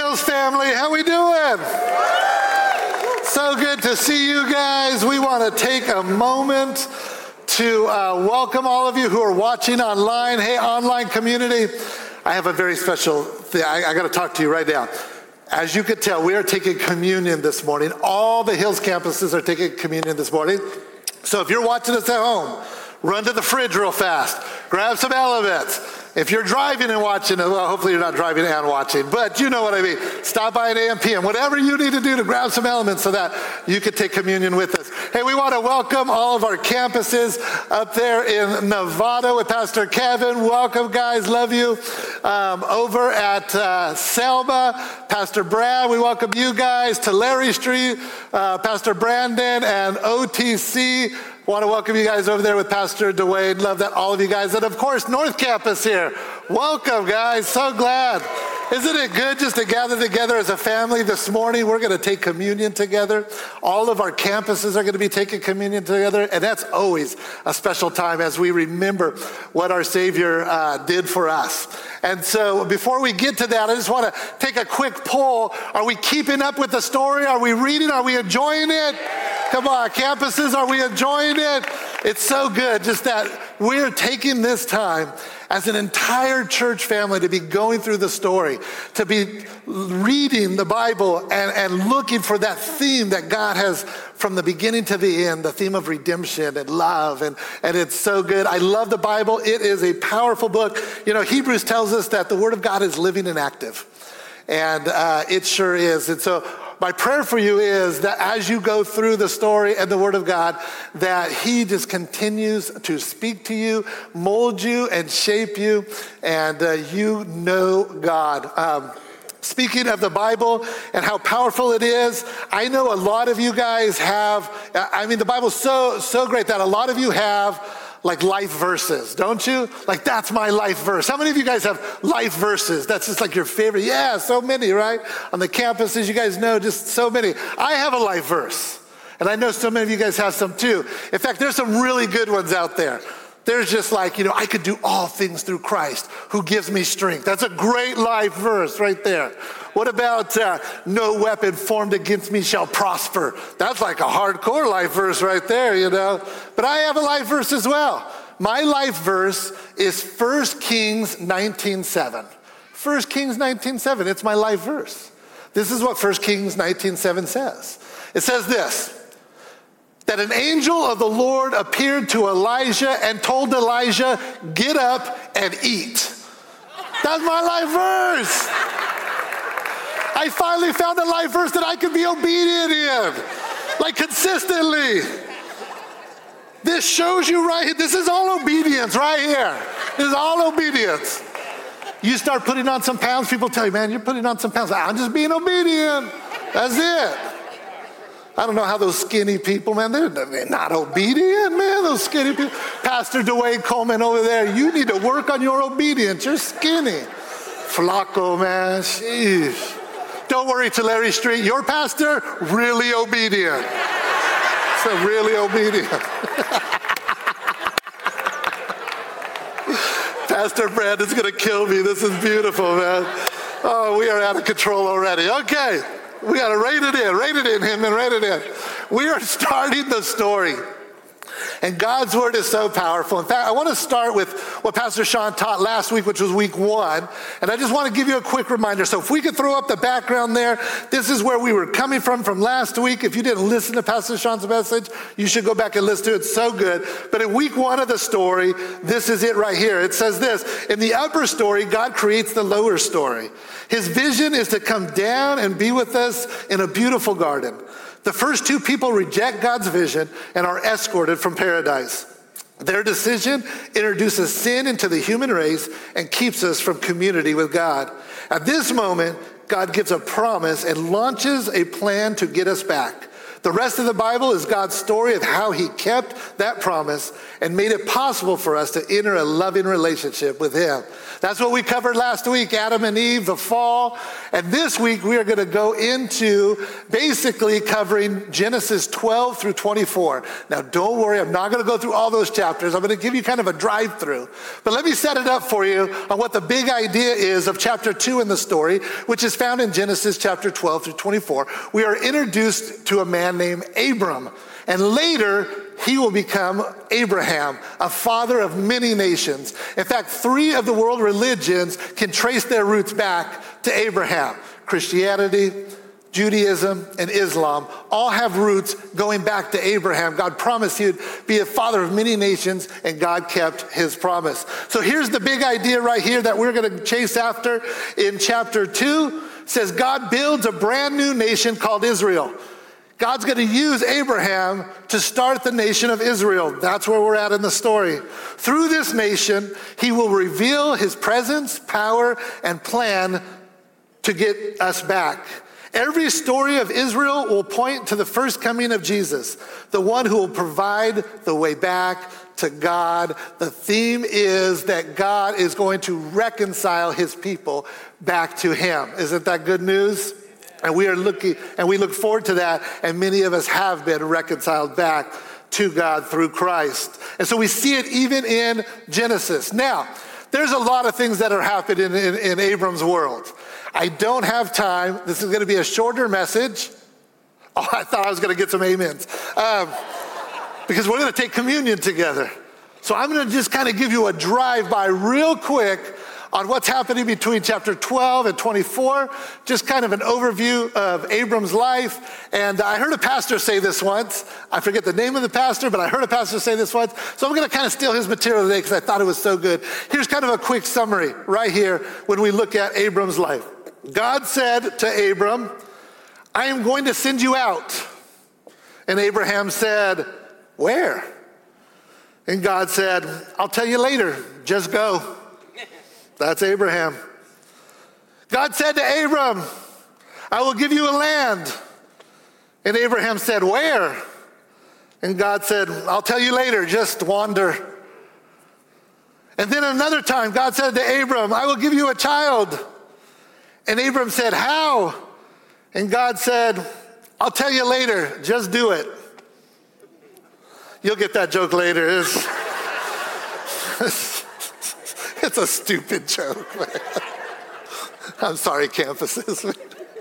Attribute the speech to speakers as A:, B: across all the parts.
A: Hills family, how we doing? So good to see you guys. We want to take a moment to welcome all of you who are watching online. Hey, online community, I have a very special thing. I got to talk to you right now. As you could tell, we are taking communion this morning. All the Hills campuses are taking communion this morning. So if you're watching us at home, run to the fridge real fast. Grab some elements. If you're driving and watching, well, hopefully you're not driving and watching, but you know what I mean. Stop by an AM PM, whatever you need to do to grab some elements so that you can take communion with us. Hey, we want to welcome all of our campuses up there in Nevada with Pastor Kevin. Welcome, guys. Love you. Over at Selma, Pastor Brad, we welcome you guys. To Larry Street, Pastor Brandon, and OTC. Want to welcome you guys over there with Pastor Dwayne. Love that, all of you guys. And of course, North Campus here. Welcome, guys. So glad. Isn't it good just to gather together as a family this morning? We're going to take communion together. All of our campuses are going to be taking communion together. And that's always a special time as we remember what our Savior did for us. And so before we get to that, I just want to take a quick poll. Are we keeping up with the story? Are we reading? Are we enjoying it? Come on, campuses, are we enjoying it? It's so good just that we're taking this time as an entire church family to be going through the story, to be reading the Bible and looking for that theme that God has from the beginning to the end, the theme of redemption and love, and it's so good. I love the Bible. It is a powerful book. You know, Hebrews tells us that the Word of God is living and active, and it sure is. And so my prayer for you is that as you go through the story and the Word of God, that He just continues to speak to you, mold you, and shape you, and you know God. Speaking of the Bible and how powerful it is, I know a lot of you guys have, the Bible's so great that a lot of you have like life verses, don't you? Like, that's my life verse. How many of you guys have life verses? That's just like your favorite. Yeah, so many, right? On the campuses, you guys know just so many. I have a life verse, and I know so many of you guys have some too. In fact, there's some really good ones out there. There's just like, I could do all things through Christ who gives me strength. That's a great life verse right there. What about no weapon formed against me shall prosper? That's like a hardcore life verse right there, But I have a life verse as well. My life verse is 1 Kings 19:7. 1 Kings 19:7, it's my life verse. This is what 1 Kings 19:7 says. It says this, that an angel of the Lord appeared to Elijah and told Elijah, get up and eat. That's my life verse. I finally found a life verse that I could be obedient in, like consistently. This shows you right here. This is all obedience right here. This is all obedience. You start putting on some pounds, people tell you, man, you're putting on some pounds. I'm just being obedient. That's it. I don't know how those skinny people, man, they're not obedient, man, those skinny people. Pastor Dwayne Coleman over there, you need to work on your obedience. You're skinny. Flaco, man, sheesh. Don't worry, to Larry Street, your pastor, really obedient. So really obedient. Pastor Brandon's gonna kill me. This is beautiful, man. Oh, we are out of control already. Okay. We got to rein it in, Hinman, rein it in. We are starting the story. And God's word is so powerful. In fact, I want to start with what Pastor Sean taught last week, which was week 1. And I just want to give you a quick reminder. So if we could throw up the background there, this is where we were coming from last week. If you didn't listen to Pastor Sean's message, you should go back and listen to it. It's so good. But in week 1 of the story, this is it right here. It says this, in the upper story, God creates the lower story. His vision is to come down and be with us in a beautiful garden. The first 2 people reject God's vision and are escorted from paradise. Their decision introduces sin into the human race and keeps us from community with God. At this moment, God gives a promise and launches a plan to get us back. The rest of the Bible is God's story of how he kept that promise and made it possible for us to enter a loving relationship with him. That's what we covered last week, Adam and Eve, the fall. And this week we are going to go into basically covering Genesis 12 through 24. Now don't worry, I'm not going to go through all those chapters. I'm going to give you kind of a drive-through. But let me set it up for you on what the big idea is of chapter 2 in the story, which is found in Genesis chapter 12 through 24. We are introduced to a man named Abram. And later, he will become Abraham, a father of many nations. In fact, 3 of the world religions can trace their roots back to Abraham. Christianity, Judaism, and Islam all have roots going back to Abraham. God promised he would be a father of many nations, and God kept his promise. So here's the big idea right here that we're going to chase after in chapter 2. It says God builds a brand new nation called Israel. God's going to use Abraham to start the nation of Israel. That's where we're at in the story. Through this nation, he will reveal his presence, power, and plan to get us back. Every story of Israel will point to the first coming of Jesus, the one who will provide the way back to God. The theme is that God is going to reconcile his people back to him. Isn't that good news? And we look forward to that, and many of us have been reconciled back to God through Christ. And so we see it even in Genesis. Now, there's a lot of things that are happening in Abram's world. I don't have time. This is going to be a shorter message. Oh, I thought I was going to get some amens. Because we're going to take communion together. So I'm going to just kind of give you a drive-by real quick on what's happening between chapter 12 and 24, just kind of an overview of Abram's life. And I heard a pastor say this once. I forget the name of the pastor, but I heard a pastor say this once. So I'm going to kind of steal his material today because I thought it was so good. Here's kind of a quick summary right here when we look at Abram's life. God said to Abram, I am going to send you out. And Abraham said, where? And God said, I'll tell you later, just go. That's Abraham. God said to Abram, I will give you a land. And Abraham said, where? And God said, I'll tell you later, just wander. And then another time, God said to Abram, I will give you a child. And Abram said, how? And God said, I'll tell you later, just do it. You'll get that joke later. It's a stupid joke. I'm sorry, campuses.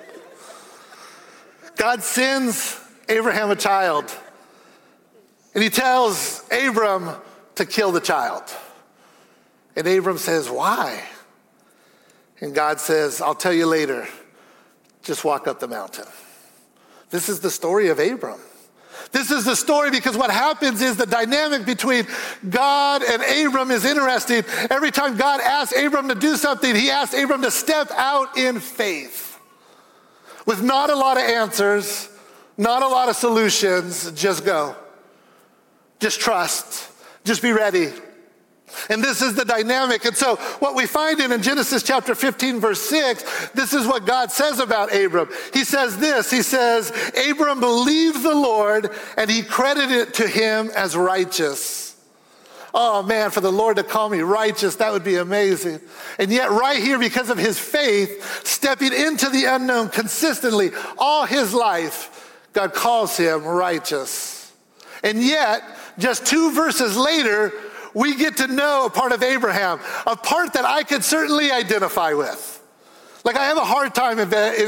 A: God sends Abraham a child, and he tells Abram to kill the child. And Abram says, why? And God says, I'll tell you later. Just walk up the mountain. This is the story of Abram. This is the story because what happens is the dynamic between God and Abram is interesting. Every time God asks Abram to do something, he asks Abram to step out in faith. With not a lot of answers, not a lot of solutions, just go. Just trust. Just be ready. And this is the dynamic. And so what we find in Genesis chapter 15, verse 6, this is what God says about Abram. He says this, he says, Abram believed the Lord and he credited it to him as righteous. Oh man, for the Lord to call me righteous, that would be amazing. And yet right here, because of his faith, stepping into the unknown consistently all his life, God calls him righteous. And yet, just 2 verses later, we get to know a part of Abraham, a part that I could certainly identify with. Like I have a hard time,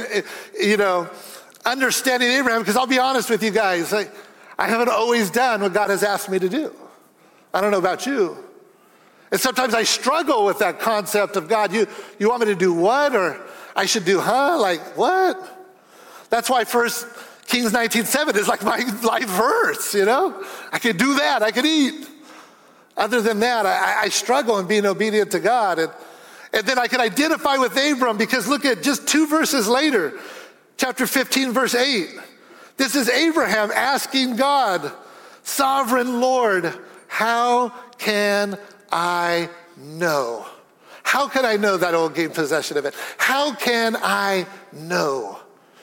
A: understanding Abraham because I'll be honest with you guys, I haven't always done what God has asked me to do. I don't know about you. And sometimes I struggle with that concept of God, you want me to do what? Or I should do, like what? That's why 1 Kings 19:7 is like my life verse, I could do that, I could eat. Other than that, I struggle in being obedient to God. And then I can identify with Abram because look at just 2 verses later, chapter 15, verse 8. This is Abraham asking God, Sovereign Lord, how can I know? How can I know that I will gain possession of it? How can I know?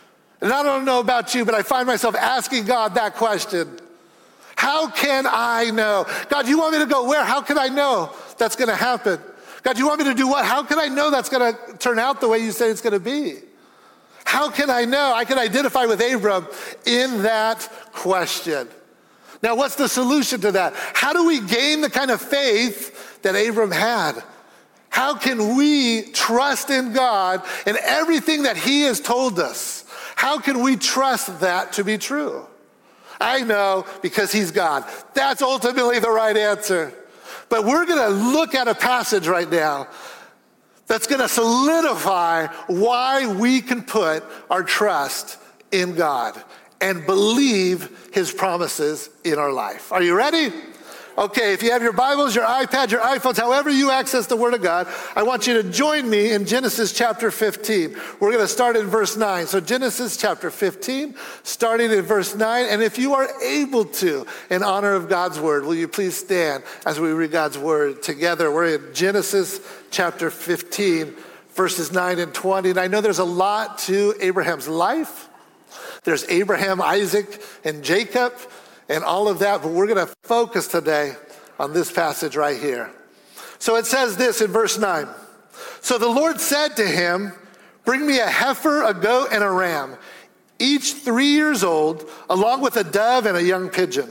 A: And I don't know about you, but I find myself asking God that question. How can I know? God, you want me to go where? How can I know that's going to happen? God, you want me to do what? How can I know that's going to turn out the way you say it's going to be? How can I know? I can identify with Abram in that question. Now, what's the solution to that? How do we gain the kind of faith that Abram had? How can we trust in God and everything that he has told us? How can we trust that to be true? I know, because he's God. That's ultimately the right answer. But we're going to look at a passage right now that's going to solidify why we can put our trust in God and believe his promises in our life. Are you ready? Okay, if you have your Bibles, your iPads, your iPhones, however you access the Word of God, I want you to join me in Genesis chapter 15. We're going to start in verse 9. So Genesis chapter 15, starting in verse 9. And if you are able to, in honor of God's Word, will you please stand as we read God's Word together? We're in Genesis chapter 15, verses 9 and 20. And I know there's a lot to Abraham's life. There's Abraham, Isaac, and Jacob, and all of that, but we're going to focus today on this passage right here. So it says this in verse 9. So the Lord said to him, bring me a heifer, a goat, and a ram, each 3 years old, along with a dove and a young pigeon.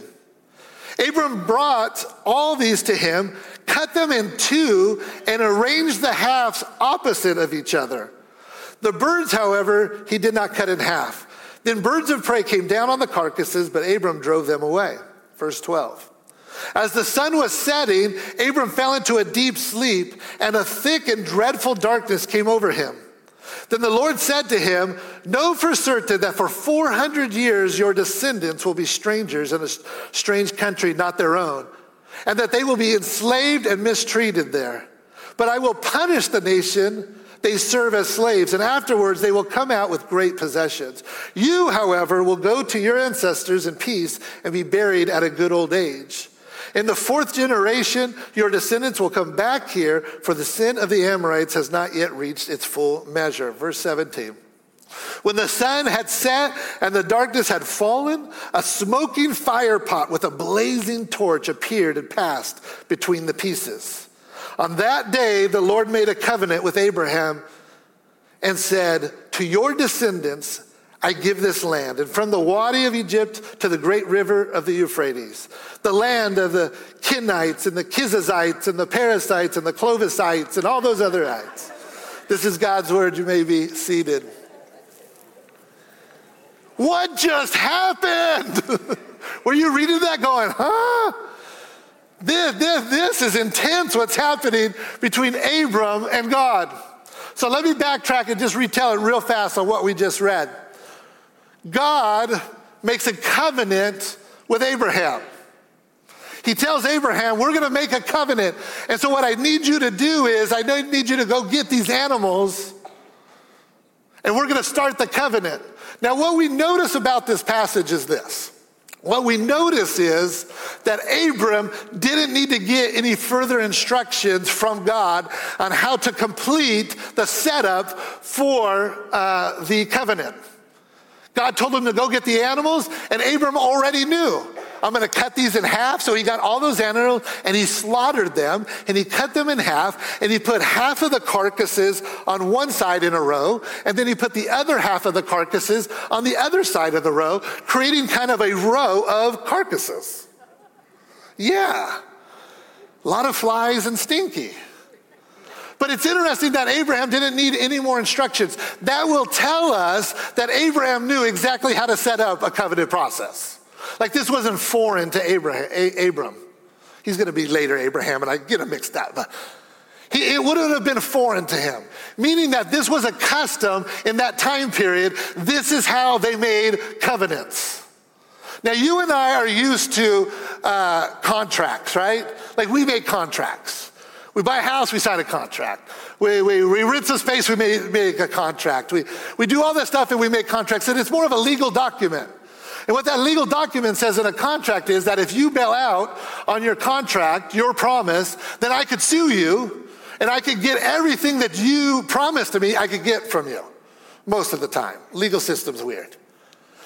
A: Abram brought all these to him, cut them in two, and arranged the halves opposite of each other. The birds, however, he did not cut in half. Then birds of prey came down on the carcasses, but Abram drove them away. Verse 12. As the sun was setting, Abram fell into a deep sleep, and a thick and dreadful darkness came over him. Then the Lord said to him, know for certain that for 400 years your descendants will be strangers in a strange country not their own, and that they will be enslaved and mistreated there. But I will punish the nation they serve as slaves, and afterwards they will come out with great possessions. You, however, will go to your ancestors in peace and be buried at a good old age. In the fourth generation, your descendants will come back here, for the sin of the Amorites has not yet reached its full measure. Verse 17. When the sun had set and the darkness had fallen, a smoking fire pot with a blazing torch appeared and passed between the pieces. On that day, the Lord made a covenant with Abraham and said, to your descendants, I give this land, and from the Wadi of Egypt to the great river of the Euphrates, the land of the Kenites and the Kizzites and the Perizzites and the Clovisites and all those other ites. This is God's word. You may be seated. What just happened? Were you reading that going, huh? This is intense what's happening between Abram and God. So let me backtrack and just retell it real fast on what we just read. God makes a covenant with Abraham. He tells Abraham, we're going to make a covenant. And so what I need you to do is I need you to go get these animals and we're going to start the covenant. Now what we notice about this passage is this. What we notice is that Abram didn't need to get any further instructions from God on how to complete the setup for the covenant. God told him to go get the animals, and Abram already knew. I'm going to cut these in half. So he got all those animals and he slaughtered them and he cut them in half and he put half of the carcasses on one side in a row. And then he put the other half of the carcasses on the other side of the row, creating kind of a row of carcasses. Yeah. A lot of flies and stinky. But it's interesting that Abraham didn't need any more instructions. That will tell us that Abraham knew exactly how to set up a covenant process. Like this wasn't foreign to Abram. He's going to be later Abraham, and I get him mixed up. But it wouldn't have been foreign to him, meaning that this was a custom in that time period. This is how they made covenants. Now, you and I are used to contracts, right? Like we make contracts. We buy a house, we sign a contract. We rent some space, we make a contract. We do all that stuff and we make contracts, and it's more of a legal document. And what that legal document says in a contract is that if you bail out on your contract, your promise, then I could sue you and I could get everything that you promised to me, I could get from you. Most of the time. Legal system's weird.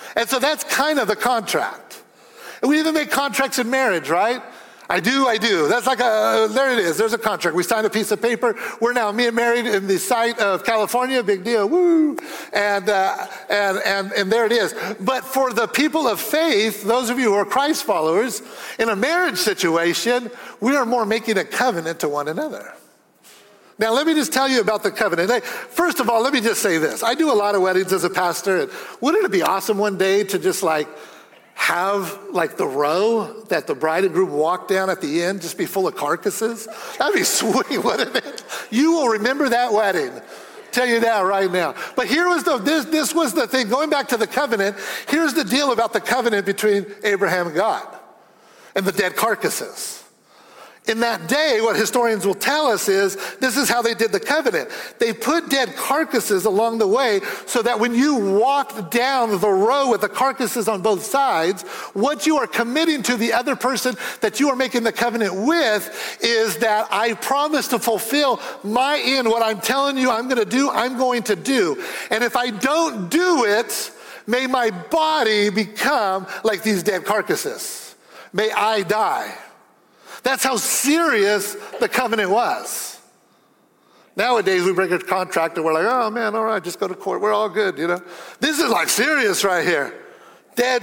A: And so that's kind of the contract. And we even make contracts in marriage, right? I do. That's like there it is. There's a contract. We signed a piece of paper. We're now me and married in the site of California. Big deal. Woo. And there it is. But for the people of faith, those of you who are Christ followers, in a marriage situation, we are more making a covenant to one another. Now, let me just tell you about the covenant. First of all, let me just say this. I do a lot of weddings as a pastor. And wouldn't it be awesome one day to just have the row that the bride and groom walk down at the end just be full of carcasses? That'd be sweet, wouldn't it? You will remember that wedding. Tell you that right now. But here was this was the thing. Going back to the covenant, here's the deal about the covenant between Abraham and God and the dead carcasses. In that day, what historians will tell us is this is how they did the covenant. They put dead carcasses along the way so that when you walked down the row with the carcasses on both sides, what you are committing to the other person that you are making the covenant with is that I promise to fulfill my end. What I'm telling you I'm going to do, I'm going to do. And if I don't do it, may my body become like these dead carcasses. May I die. That's how serious the covenant was. Nowadays, we break a contract and we're like, oh man, all right, just go to court. We're all good, This is serious right here. Dead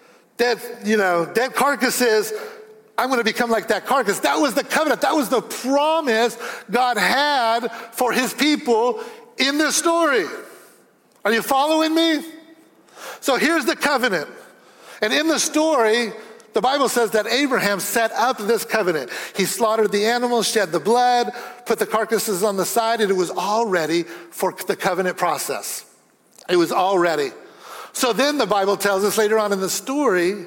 A: carcasses. I'm going to become like that carcass. That was the covenant. That was the promise God had for his people in this story. Are you following me? So here's the covenant. And in the story, the Bible says that Abraham set up this covenant. He slaughtered the animals, shed the blood, put the carcasses on the side, and it was all ready for the covenant process. It was all ready. So then the Bible tells us later on in the story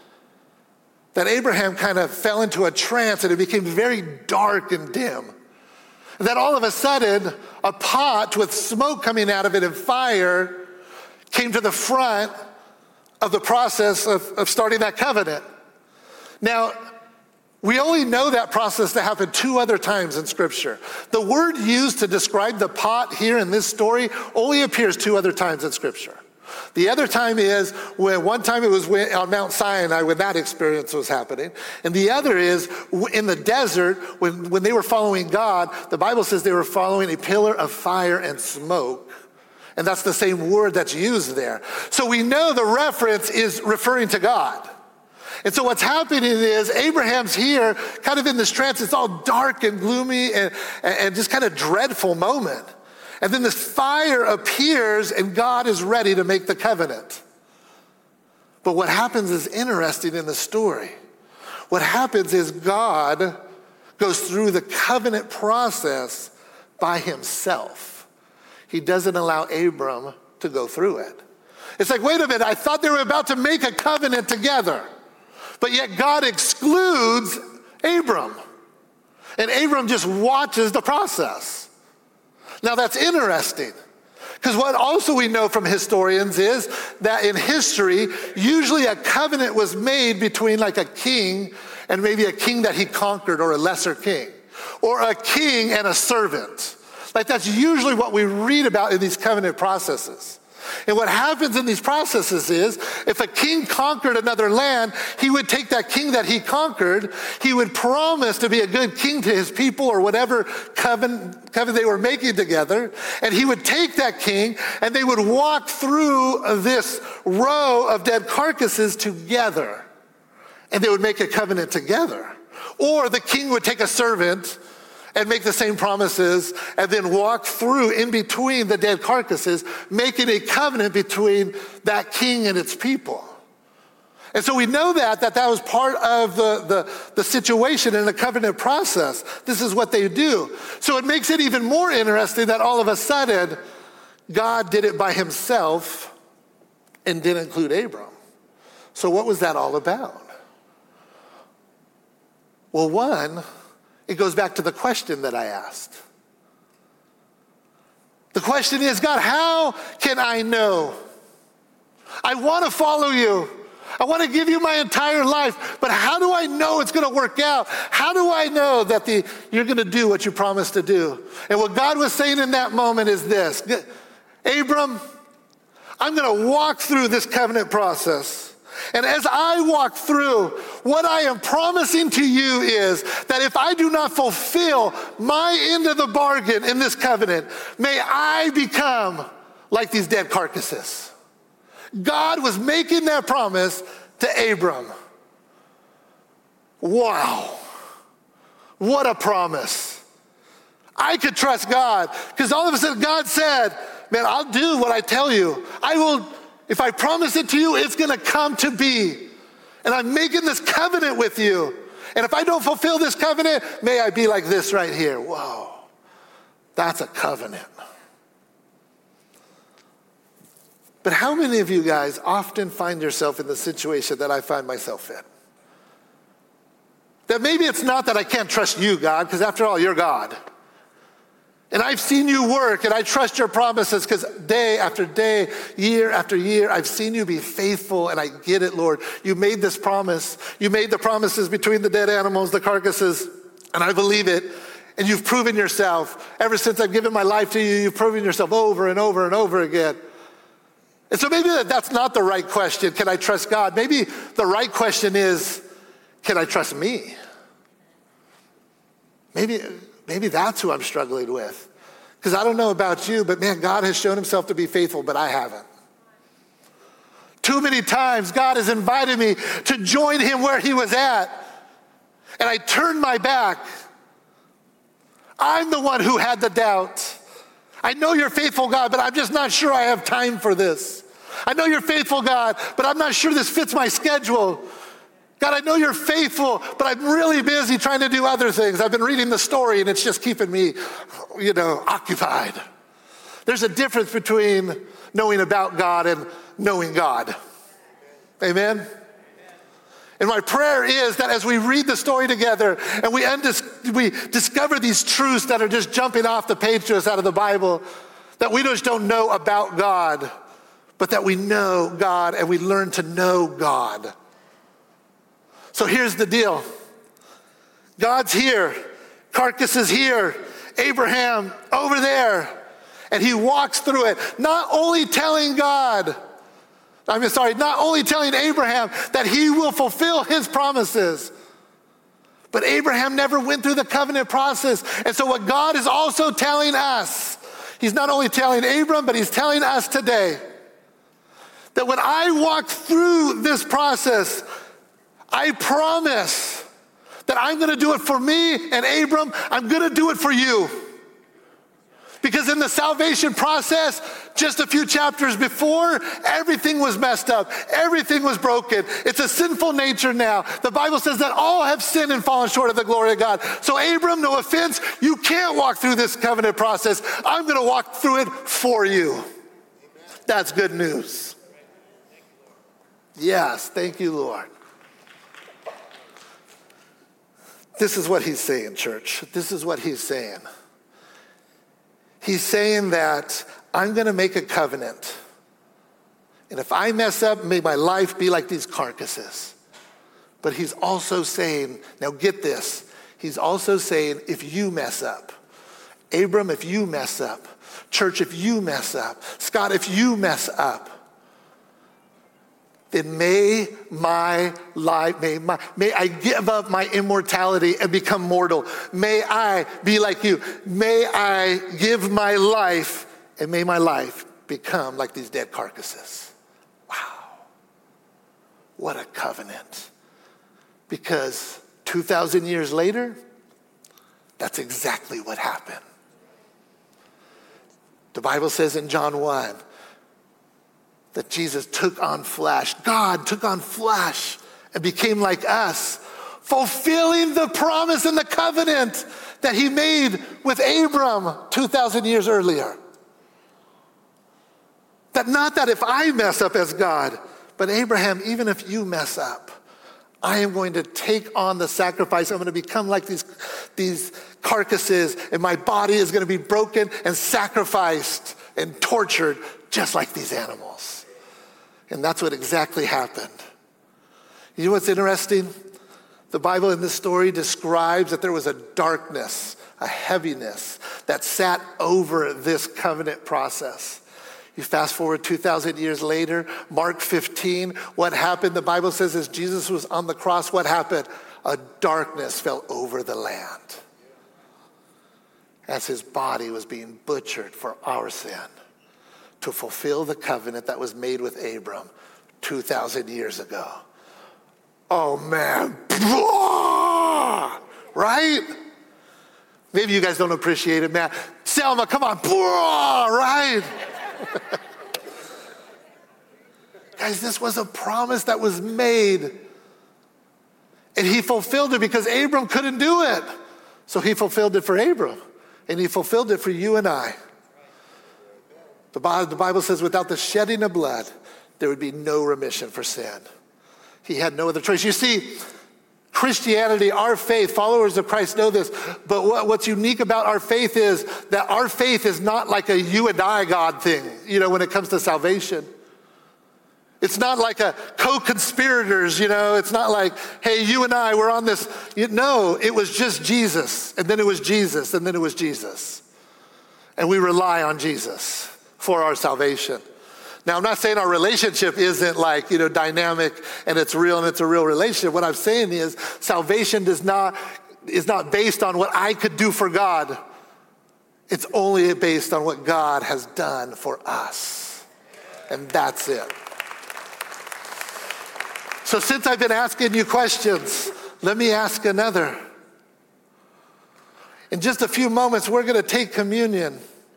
A: that Abraham kind of fell into a trance and it became very dark and dim. And then all of a sudden, a pot with smoke coming out of it and fire came to the front of the process of starting that covenant. Now, we only know that process to happen 2 other times in Scripture. The word used to describe the pot here in this story only appears 2 other times in Scripture. The other time is when one time it was on Mount Sinai when that experience was happening. And the other is in the desert when they were following God. The Bible says they were following a pillar of fire and smoke. And that's the same word that's used there. So we know the reference is referring to God. And so what's happening is Abraham's here kind of in this trance. It's all dark and gloomy and just kind of dreadful moment. And then this fire appears and God is ready to make the covenant. But what happens is interesting in the story. What happens is God goes through the covenant process by himself. He doesn't allow Abram to go through it. It's like, wait a minute, I thought they were about to make a covenant together. But yet God excludes Abram. And Abram just watches the process. Now that's interesting. Because what also we know from historians is that in history, usually a covenant was made between like a king and maybe a king that he conquered or a lesser king. Or a king and a servant. Like that's usually what we read about in these covenant processes. And what happens in these processes is if a king conquered another land, he would take that king that he conquered, he would promise to be a good king to his people or whatever covenant they were making together, and he would take that king and they would walk through this row of dead carcasses together, and they would make a covenant together. Or the king would take a servant and make the same promises and then walk through in between the dead carcasses, making a covenant between that king and its people. And so we know that was part of the situation in the covenant process. This is what they do. So it makes it even more interesting that all of a sudden, God did it by himself and didn't include Abram. So what was that all about? Well, one, it goes back to the question that I asked. The question is, God, how can I know? I want to follow you. I want to give you my entire life, but how do I know it's going to work out? How do I know that you're going to do what you promised to do? And what God was saying in that moment is this: Abram, I'm gonna walk through this covenant process. And as I walk through, what I am promising to you is that if I do not fulfill my end of the bargain in this covenant, may I become like these dead carcasses. God was making that promise to Abram. Wow. What a promise. I could trust God because all of a sudden God said, man, I'll do what I tell you. I will, if I promise it to you, it's gonna come to be. And I'm making this covenant with you. And if I don't fulfill this covenant, may I be like this right here. Whoa, that's a covenant. But how many of you guys often find yourself in the situation that I find myself in? That maybe it's not that I can't trust you, God, because after all, you're God. And I've seen you work, and I trust your promises because day after day, year after year, I've seen you be faithful, and I get it, Lord. You made this promise. You made the promises between the dead animals, the carcasses, and I believe it. And you've proven yourself. Ever since I've given my life to you, you've proven yourself over and over and over again. And so maybe that's not the right question. Can I trust God? Maybe the right question is, can I trust me? Maybe that's who I'm struggling with. Because I don't know about you, but man, God has shown himself to be faithful, but I haven't. Too many times, God has invited me to join him where he was at, and I turned my back. I'm the one who had the doubt. I know you're faithful, God, but I'm just not sure I have time for this. I know you're faithful, God, but I'm not sure this fits my schedule. God, I know you're faithful, but I'm really busy trying to do other things. I've been reading the story and it's just keeping me, occupied. There's a difference between knowing about God and knowing God. Amen? And my prayer is that as we read the story together and we discover these truths that are just jumping off the page to us out of the Bible, that we just don't know about God, but that we know God and we learn to know God. So here's the deal. God's here. Carcass is here. Abraham over there. And he walks through it, not only telling Abraham that he will fulfill his promises. But Abraham never went through the covenant process. And so what God is also telling us, he's not only telling Abram, but he's telling us today that when I walk through this process, I promise that I'm gonna do it for me and Abram, I'm gonna do it for you. Because in the salvation process, just a few chapters before, everything was messed up. Everything was broken. It's a sinful nature now. The Bible says that all have sinned and fallen short of the glory of God. So Abram, no offense, you can't walk through this covenant process. I'm gonna walk through it for you. That's good news. Yes, thank you, Lord. This is what he's saying, church. This is what he's saying. He's saying that I'm gonna make a covenant. And if I mess up, may my life be like these carcasses. But he's also saying, now get this, he's also saying if you mess up, Abram, if you mess up, church, if you mess up, Scott, if you mess up, then may I give up my immortality and become mortal. May I be like you. May I give my life, and may my life become like these dead carcasses. Wow. What a covenant. Because 2,000 years later, that's exactly what happened. The Bible says in John 1, that Jesus took on flesh. God took on flesh and became like us, fulfilling the promise and the covenant that he made with Abram 2,000 years earlier. That not that if I mess up as God, but Abraham, even if you mess up, I am going to take on the sacrifice. I'm going to become like these carcasses, and my body is going to be broken and sacrificed and tortured just like these animals. And that's what exactly happened. You know what's interesting? The Bible in this story describes that there was a darkness, a heaviness that sat over this covenant process. You fast forward 2,000 years later, Mark 15, what happened? The Bible says as Jesus was on the cross, what happened? A darkness fell over the land as his body was being butchered for our sin to fulfill the covenant that was made with Abram 2,000 years ago. Oh man, right? Maybe you guys don't appreciate it, man. Selma, come on, right? Guys, this was a promise that was made. And he fulfilled it because Abram couldn't do it. So he fulfilled it for Abram. And he fulfilled it for you and I. The Bible says without the shedding of blood, there would be no remission for sin. He had no other choice. You see, Christianity, our faith, followers of Christ know this, but what's unique about our faith is that our faith is not like a you and I God thing, when it comes to salvation. It's not like a co-conspirators, It's not like, hey, you and I, we're on this. No, it was just Jesus, and then it was Jesus, and then it was Jesus. And we rely on Jesus for our salvation. Now, I'm not saying our relationship isn't like, dynamic and it's real and it's a real relationship. What I'm saying is salvation is not based on what I could do for God. It's only based on what God has done for us. And that's it. So since I've been asking you questions, let me ask another. In just a few moments, we're going to take communion.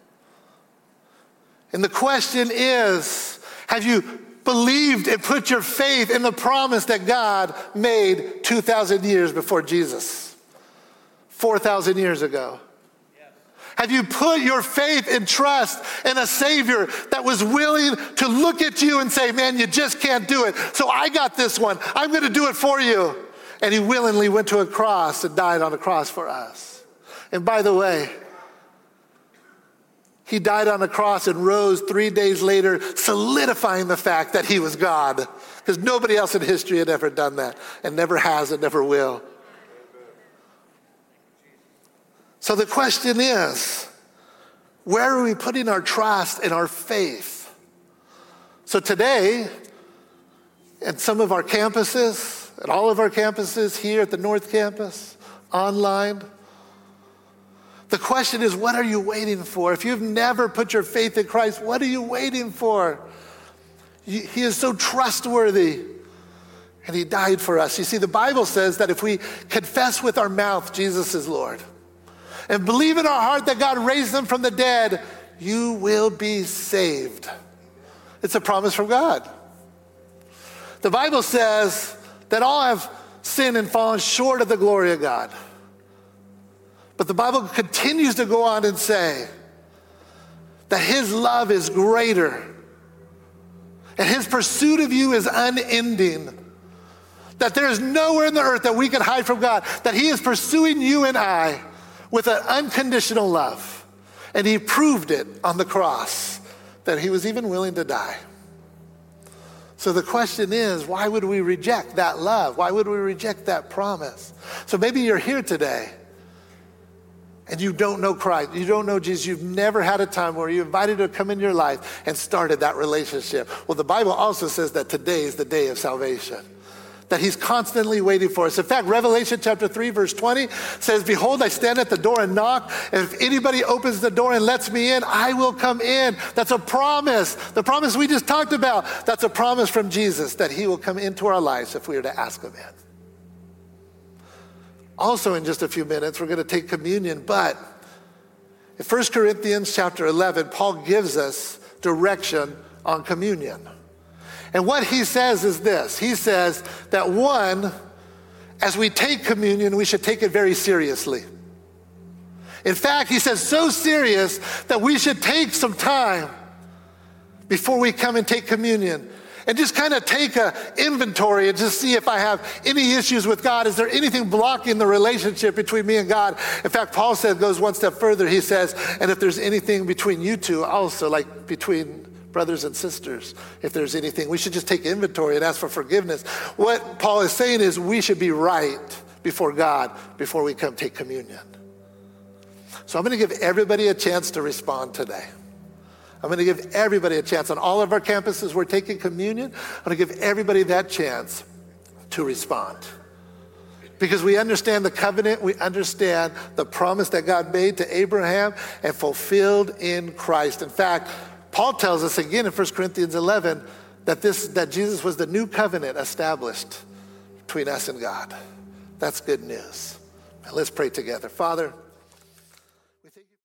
A: And the question is, have you believed and put your faith in the promise that God made 2,000 years before Jesus, 4,000 years ago? Yes. Have you put your faith and trust in a Savior that was willing to look at you and say, man, you just can't do it. So I got this one. I'm going to do it for you. And he willingly went to a cross and died on a cross for us. And by the way, he died on the cross and rose 3 days later, solidifying the fact that he was God. Because nobody else in history had ever done that, and never has and never will. So the question is, where are we putting our trust and our faith? So today, at some of our campuses, at all of our campuses here at the North Campus, online, the question is, what are you waiting for? If you've never put your faith in Christ, what are you waiting for? He is so trustworthy, and he died for us. You see, the Bible says that if we confess with our mouth Jesus is Lord and believe in our heart that God raised him from the dead, you will be saved. It's a promise from God. The Bible says that all have sinned and fallen short of the glory of God. But the Bible continues to go on and say that his love is greater and his pursuit of you is unending. That there is nowhere in the earth that we can hide from God. That he is pursuing you and I with an unconditional love. And he proved it on the cross that he was even willing to die. So the question is, why would we reject that love? Why would we reject that promise? So maybe you're here today and you don't know Christ, you don't know Jesus, you've never had a time where you invited him to come in your life and started that relationship. Well, the Bible also says that today is the day of salvation, that he's constantly waiting for us. In fact, Revelation chapter 3, verse 20 says, behold, I stand at the door and knock, and if anybody opens the door and lets me in, I will come in. That's a promise. The promise we just talked about, that's a promise from Jesus that he will come into our lives if we are to ask him in. Also, in just a few minutes, we're going to take communion, but in 1 Corinthians chapter 11, Paul gives us direction on communion. And what he says is this. He says that one, as we take communion, we should take it very seriously. In fact, he says so serious that we should take some time before we come and take communion and just kind of take an inventory and just see if I have any issues with God. Is there anything blocking the relationship between me and God? In fact, Paul goes one step further. He says, and if there's anything between you two also, like between brothers and sisters, if there's anything, we should just take inventory and ask for forgiveness. What Paul is saying is we should be right before God before we come take communion. So I'm going to give everybody a chance to respond today. I'm going to give everybody a chance. On all of our campuses, we're taking communion. I'm going to give everybody that chance to respond. Because we understand the covenant, we understand the promise that God made to Abraham and fulfilled in Christ. In fact, Paul tells us again in 1 Corinthians 11 that Jesus was the new covenant established between us and God. That's good news. Let's pray together. Father,